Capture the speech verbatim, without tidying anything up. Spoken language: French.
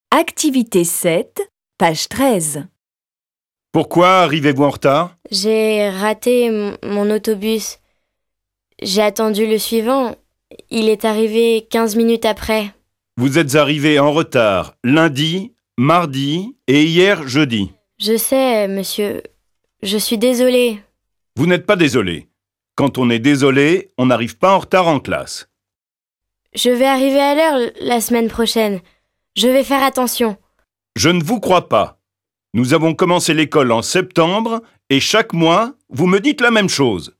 Activité sept, page treize. Pourquoi arrivez-vous en retard? J'ai raté m- mon autobus. J'ai attendu le suivant. Il est arrivé quinze minutes après. Vous êtes arrivé en retard lundi, mardi et hier jeudi. Je sais, monsieur. Je suis désolée. Vous n'êtes pas désolé. Quand on est désolé, on n'arrive pas en retard en classe. Je vais arriver à l'heure la semaine prochaine. Je vais faire attention. Je ne vous crois pas. Nous avons commencé l'école en septembre et chaque mois, vous me dites la même chose.